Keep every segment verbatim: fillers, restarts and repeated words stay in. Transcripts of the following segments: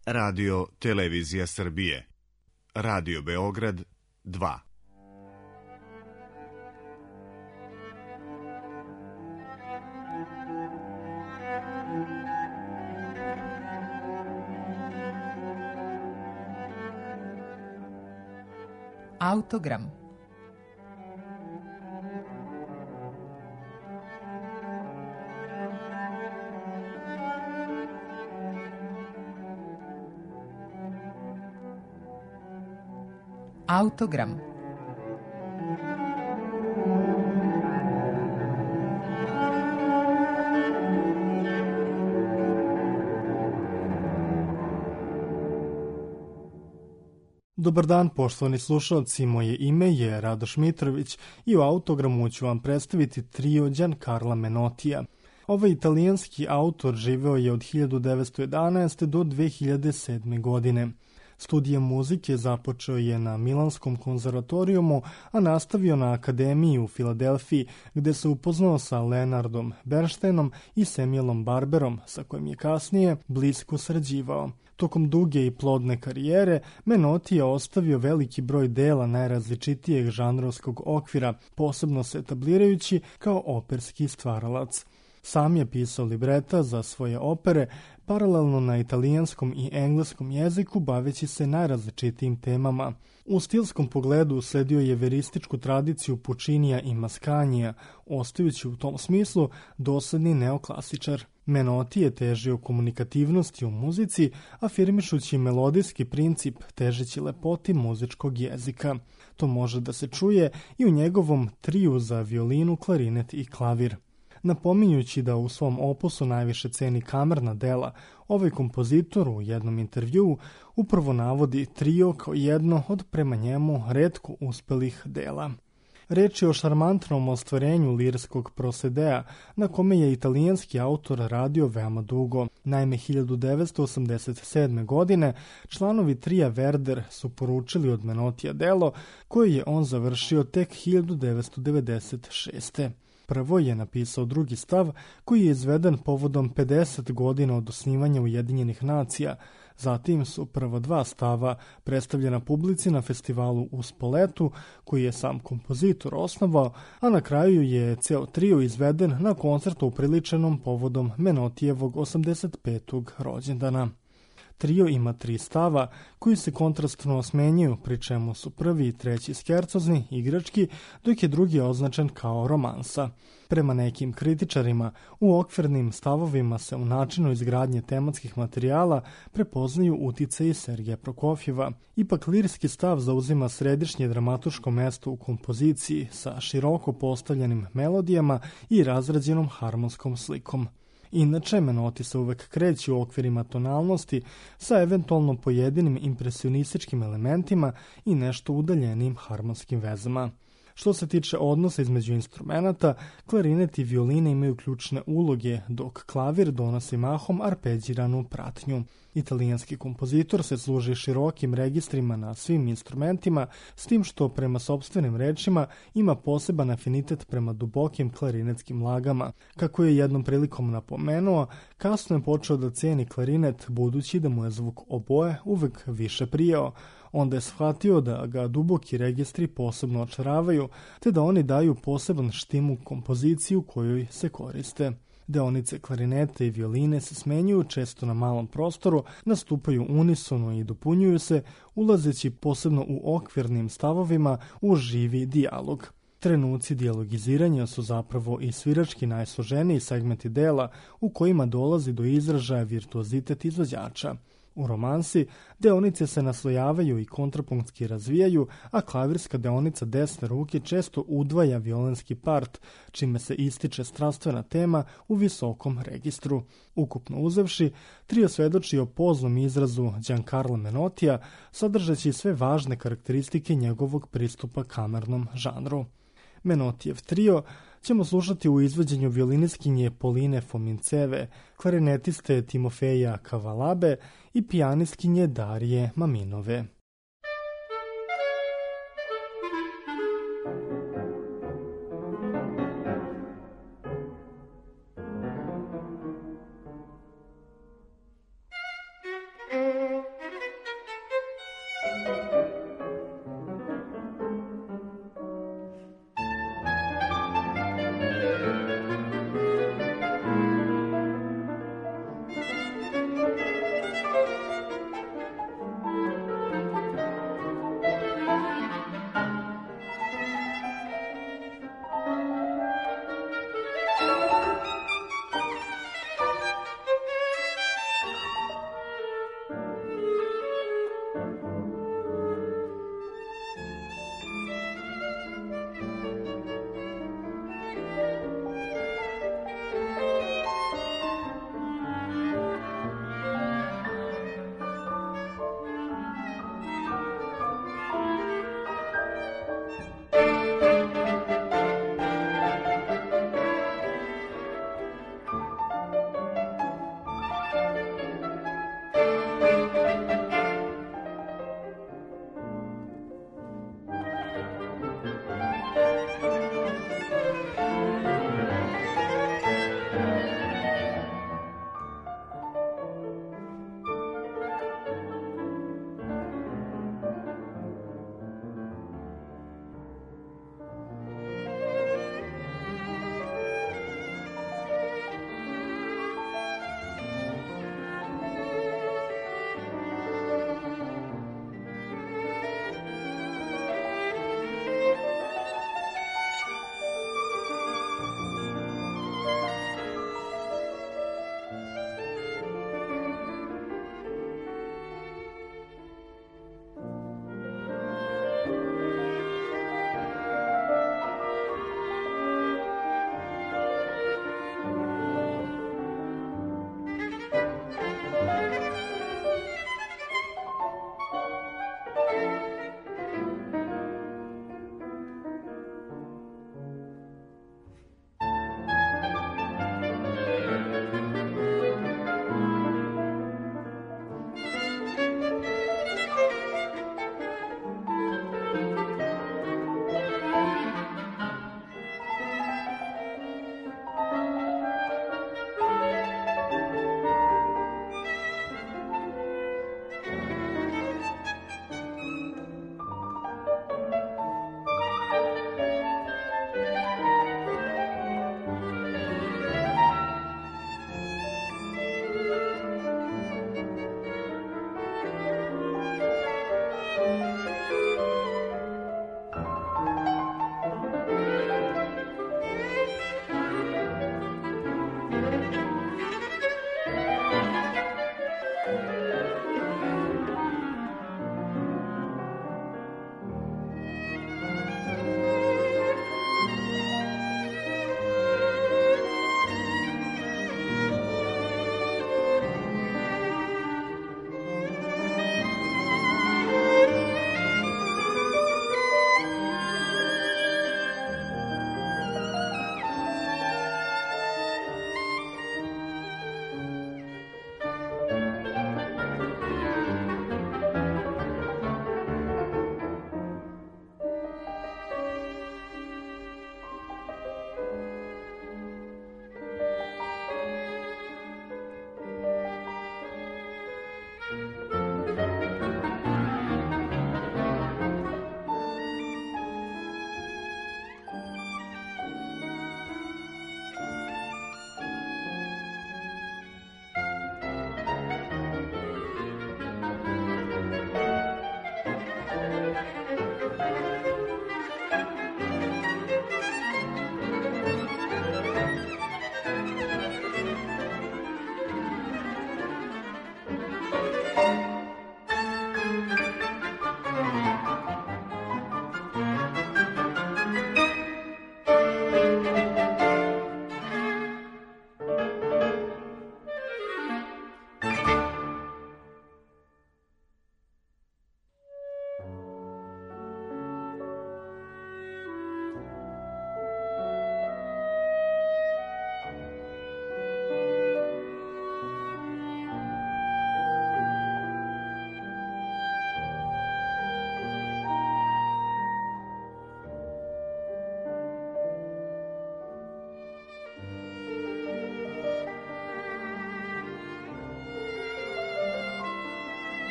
Radio Televizija Srbije. Radio Beograd dva. Autogram. Autogram. Dobar dan, poštovani slušalci, moje ime je Radoš Mitrović i u Autogramu ću vam predstaviti trio Giancarla Menotija. Ovaj italijanski autor živeo je od hiljadu devetsto jedanaeste. do dve hiljade sedme. godine. Studije muzike započeo je na Milanskom konzervatorijumu, a nastavio na akademiji u Filadelfiji, gde se upoznao sa Leonardom Bernsteinom i Samuelom Barberom, sa kojim je kasnije blisko sarađivao. Tokom duge i plodne karijere, Menotti je ostavio veliki broj dela najrazličitijeg žanrovskog okvira, posebno se etablirajući kao operski stvaralac. Sam je pisao libreta za svoje opere, paralelno na italijanskom i engleskom jeziku, baveći se najrazličitijim temama. U stilskom pogledu sledio je verističku tradiciju Puccinija i Mascanija, ostajući u tom smislu dosadni neoklasičar. Menotti je težio komunikativnosti u muzici, afirmišući melodijski princip težeći lepoti muzičkog jezika. To može da se čuje i u njegovom triju za violinu, klarinet i klavir. Napominjući da u svom opusu najviše ceni kamerna dela, ovaj kompozitor u jednom intervjuu upravo navodi trio kao jedno od prema njemu retko uspelih dela. Reč je o šarmantnom ostvarenju lirskog prosedea, na kome je italijanski autor radio veoma dugo. Naime, hiljadu devetsto osamdeset sedme. godine članovi trija Verder su poručili od Menotija delo koje je on završio tek hiljadu devetsto devedeset šeste. Prvo je napisao drugi stav koji je izveden povodom pedeset godina od osnivanja Ujedinjenih nacija. Zatim su prva dva stava predstavljena publici na festivalu u Spoletu koji je sam kompozitor osnovao, a na kraju je ceo trio izveden na koncertu upriličenom povodom Menotijevog osamdeset petog rođendana. Trio ima tri stava koji se kontrastno smenjuju, pri čemu su prvi i treći skercozni, igrački, dok je drugi označen kao romansa. Prema nekim kritičarima, u okvirnim stavovima se u načinu izgradnje tematskih materijala prepoznaju uticaji Sergeja Prokofjeva. Ipak lirski stav zauzima središnje dramatuško mesto u kompoziciji sa široko postavljenim melodijama i razrađenom harmonskom slikom. Inače, Menotti se uvek kreće u okvirima tonalnosti sa eventualno pojedinim impresionističkim elementima i nešto udaljenim harmonskim vezama. Što se tiče odnosa između instrumenata, klarinet i violine imaju ključne uloge, dok klavir donosi mahom arpeđiranu pratnju. Italijanski kompozitor se služi širokim registrima na svim instrumentima, s tim što prema sopstvenim rečima ima poseban afinitet prema dubokim klarinetskim lagama. Kako je jednom prilikom napomenuo, kasno je počeo da ceni klarinet budući da mu je zvuk oboe uvek više prijao. Onda je shvatio da ga duboki registri posebno očaravaju, te da oni daju poseban štim u kompoziciji u kojoj se koriste. Deonice klarinete i violine se smenjuju često na malom prostoru, nastupaju unisono i dopunjuju se, ulazeći posebno u okvirnim stavovima u živi dijalog. Trenuci dijalogiziranja su zapravo i svirački najsloženiji segmenti dela u kojima dolazi do izražaja virtuozitet izvođača. U romansi deonice se naslojavaju i kontrapunktski razvijaju, a klavirska deonica desne ruke često udvaja violenski part, čime se ističe strastvena tema u visokom registru. Ukupno uzevši, trio svedoči o poznom izrazu Giancarla Menotija, sadržeći sve važne karakteristike njegovog pristupa kamernom žanru. Menotijev trio ćemo slušati u izvođenju violinistkinje Pauline Fominceve, klarinetiste Timofeja Kavalabe i pijanistkinje Darije Maminove. Thank you.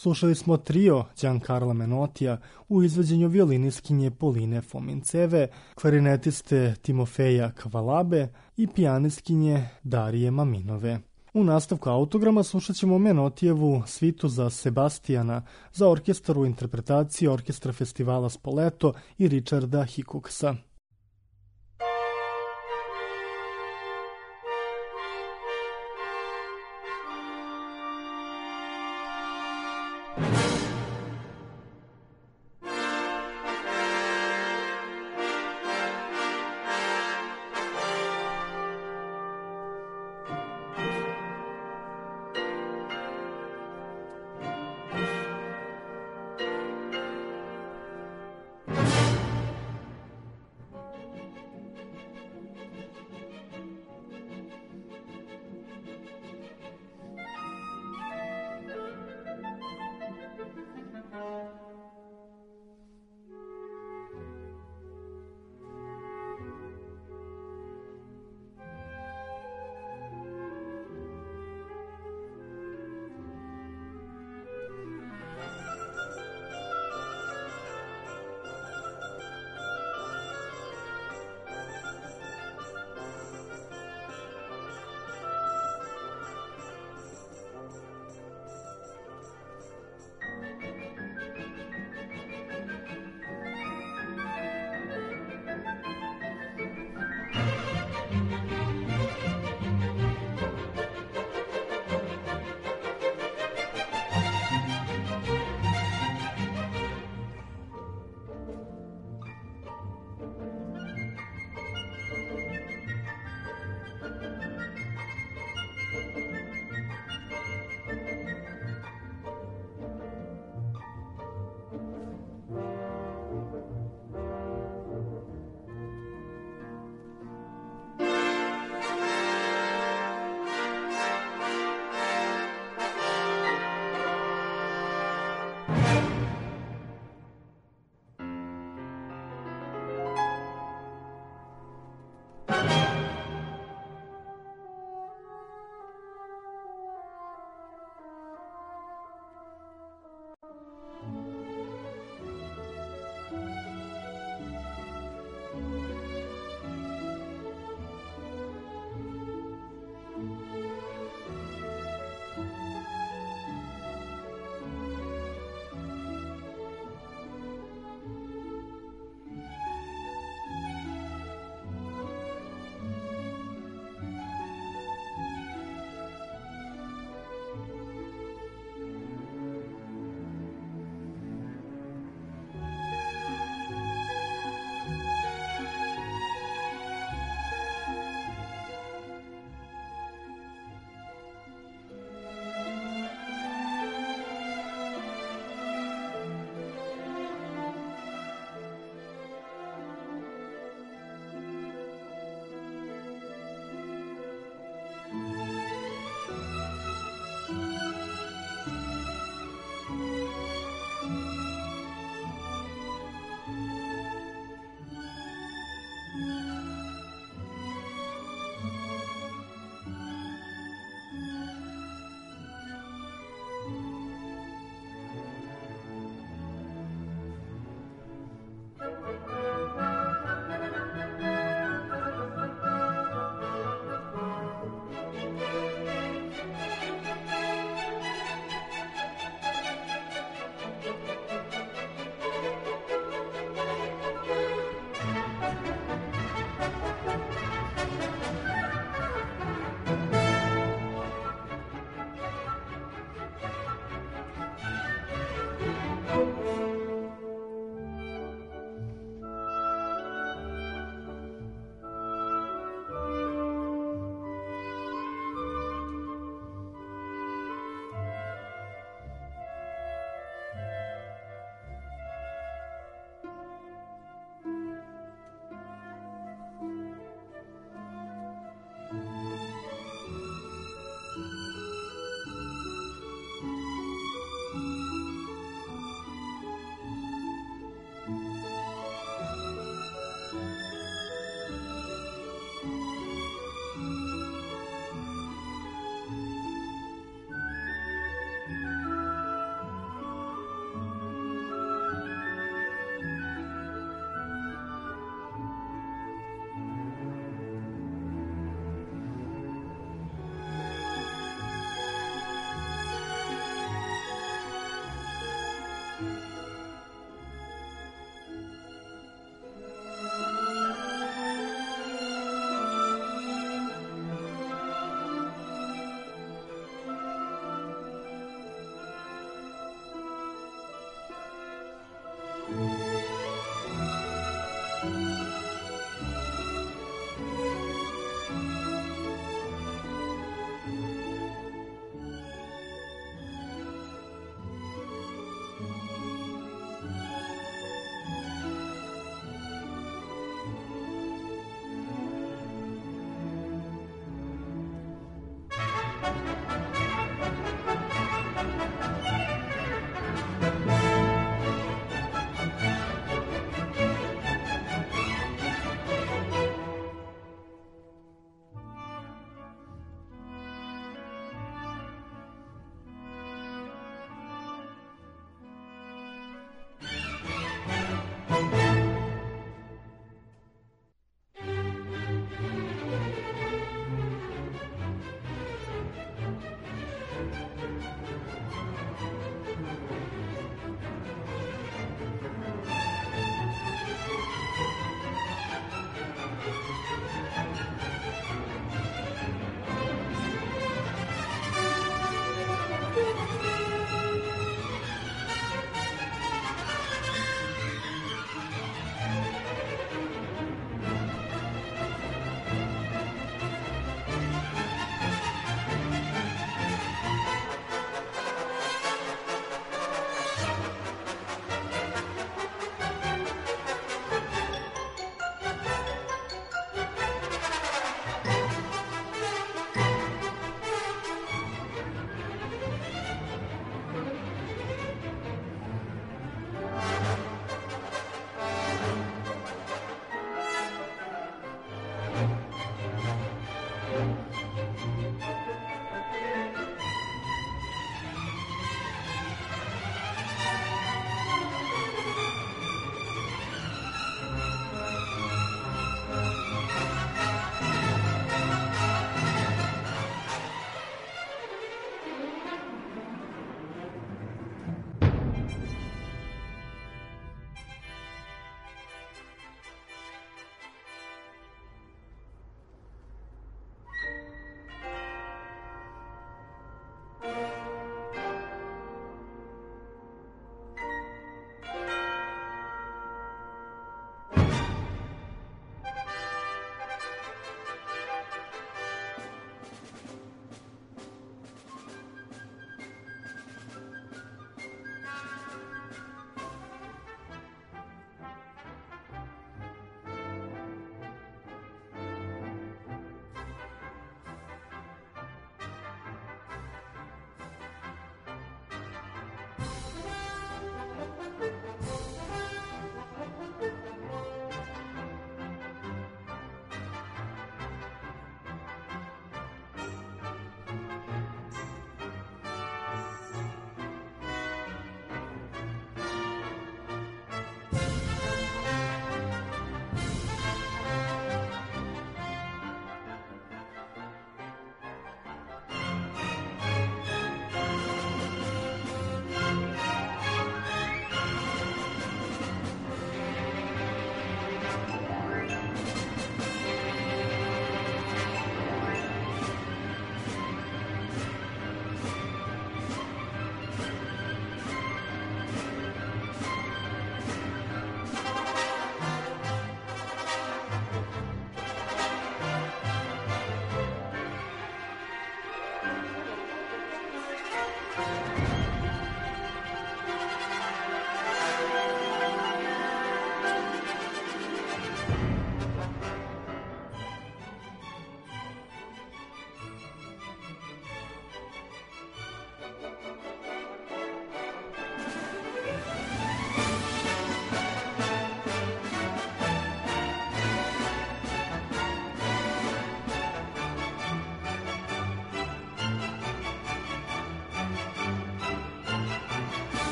Slušali smo trio Giancarla Menotija u izvođenju violiniskinje Poline Fominceve, klarinetiste Timofeja Kvalabe i pijanistkinje Darije Maminove. U nastavku autograma slušat ćemo Menotijevu svitu za Sebastijana za orkestar u interpretaciji Orkestra festivala Spoleto i Richarda Hickoxa.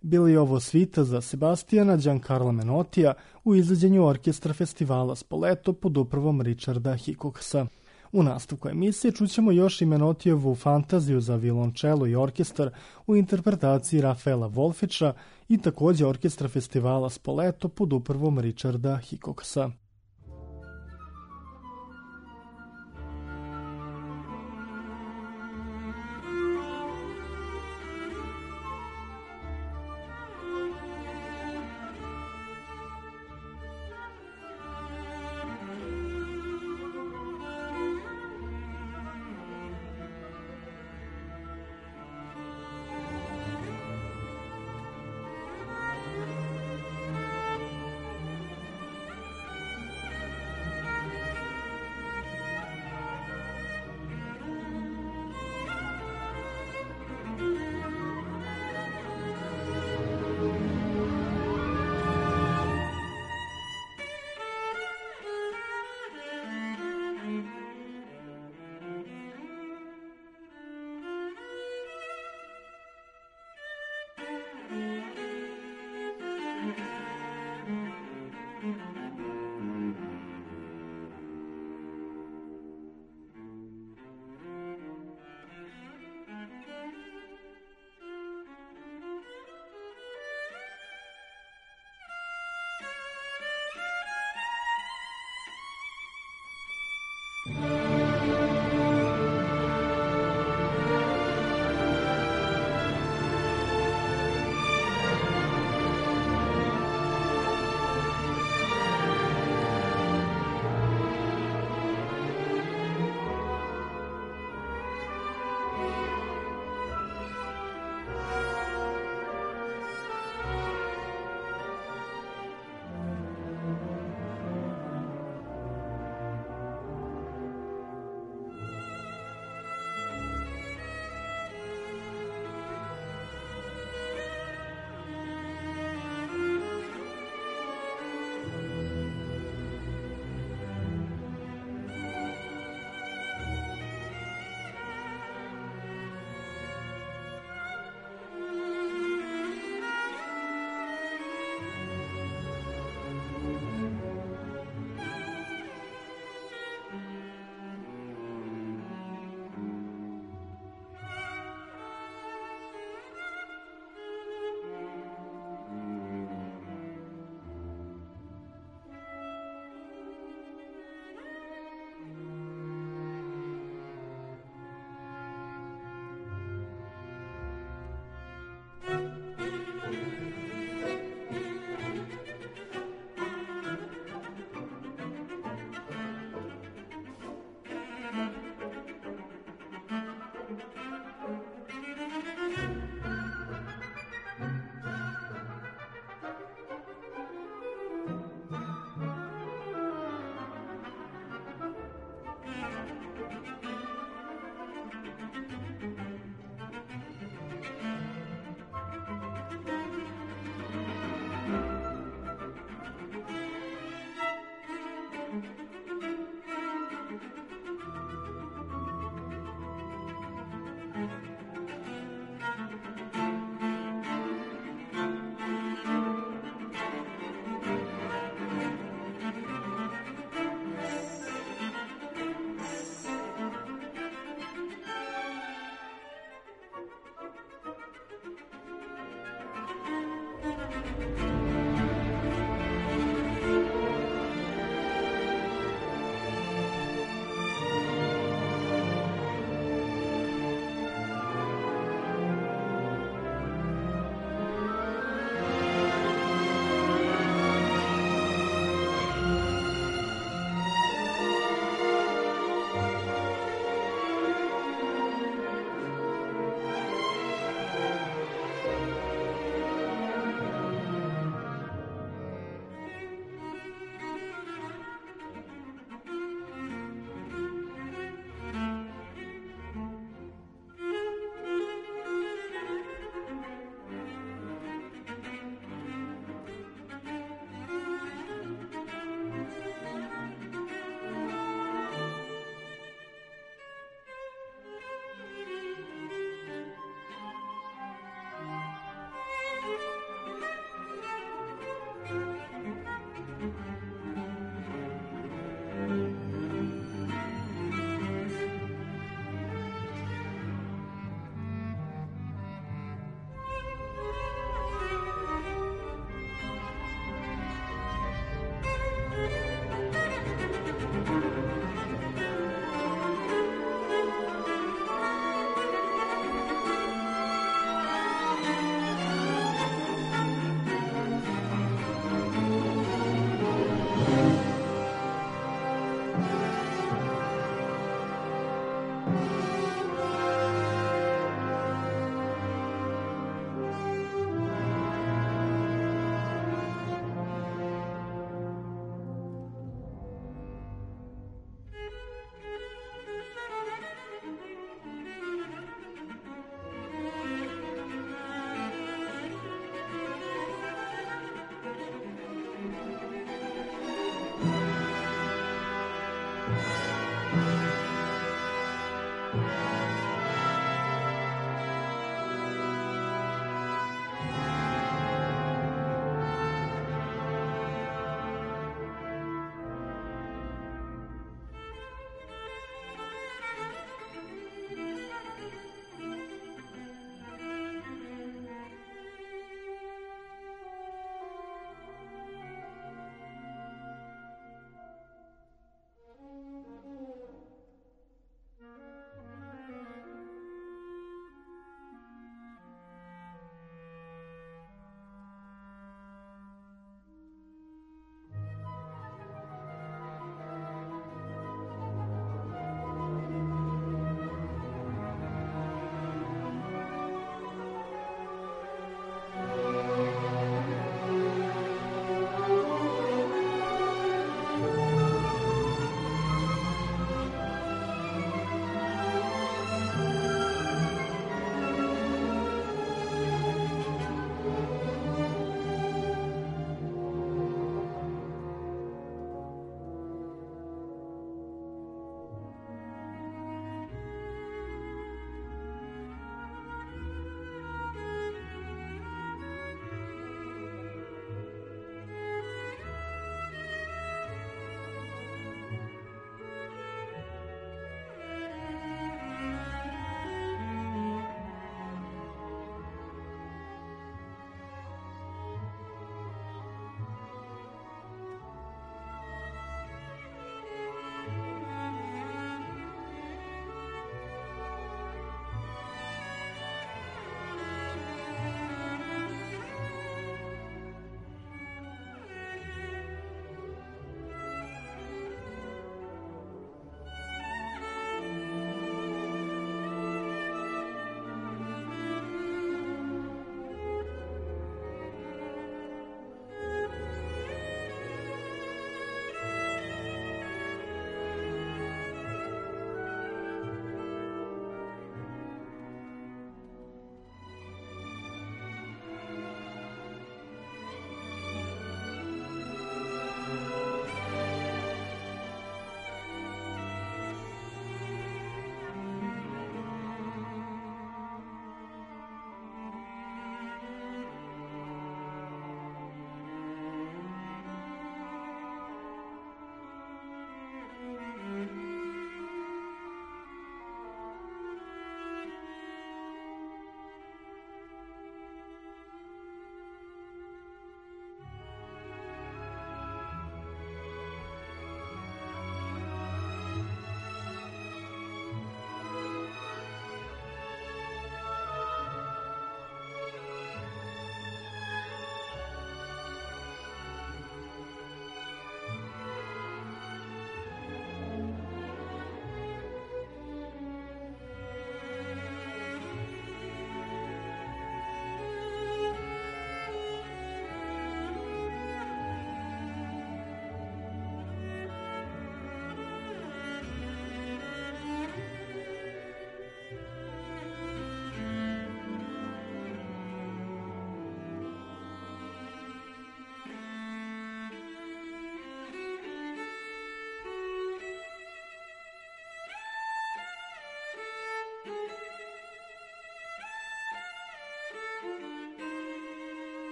Bili je ovo svita za Sebastijana Giancarla Menotija u izvođenju orkestra festivala Spoleto pod upravom Richarda Hickoxa. U nastavku emisije čućemo još i Menotijevu fantaziju za violončelo i orkestar u interpretaciji Rafaela Wolfića i također orkestra festivala Spoleto pod upravom Richarda Hickoxa.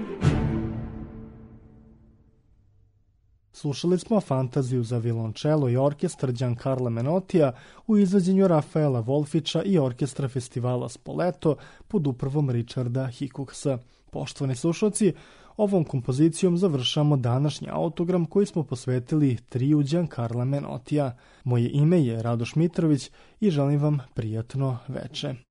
Slušali smo Fantaziju za violončelo i orkestar Giancarla Menotija u izvođenju Rafaela Wolfića i orkestra festivala Spoleto pod upravom Richarda Hickoksa. Poštovani slušalci, ovom kompozicijom završamo današnji autogram koji smo posvetili triju Giancarla Menotija. Moje ime je Radoš Mitrović i želim vam prijatno veče.